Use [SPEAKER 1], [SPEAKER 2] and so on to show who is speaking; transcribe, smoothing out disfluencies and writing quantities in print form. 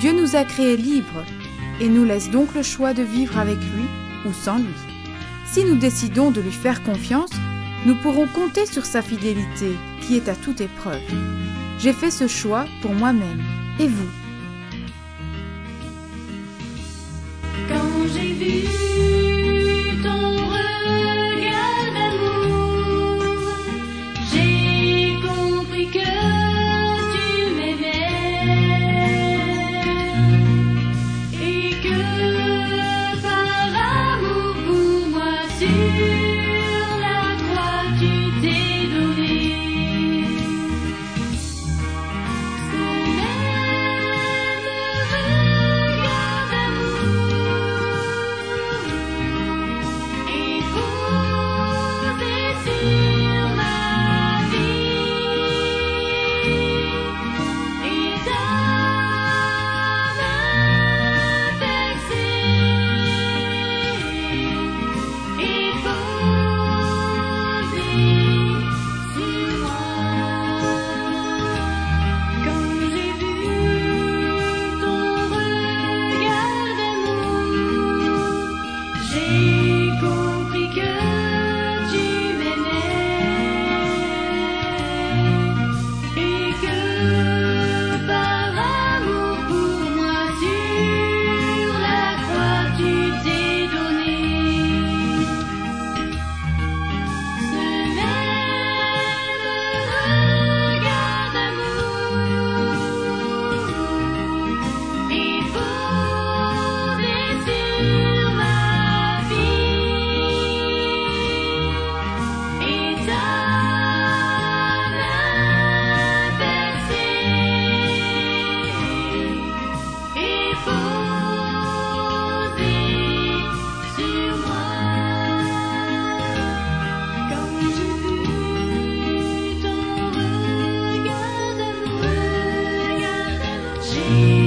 [SPEAKER 1] Dieu nous a créés libres et nous laisse donc le choix de vivre avec lui ou sans lui. Si nous décidons de lui faire confiance, nous pourrons compter sur sa fidélité qui est à toute épreuve. J'ai fait ce choix pour moi-même. Et vous?
[SPEAKER 2] Quand j'ai vu ton regard d'amour, j'ai compris que tu m'aimais et que par amour pour moi sur la croix tu t'es donné. Ce même regard d'amour est posé sur ma vie et ta main percée est posée sur moi. Quand j'ai vu ton regard d'amour, j'ai compris que tu m'aimais et que par amour pour moi sur la croix tu t'es donné. Ce même regard d'amour est posé sur ma vie et ta main percée est posée sur moi. Quand j'ai vu ton regard d'amour, j'ai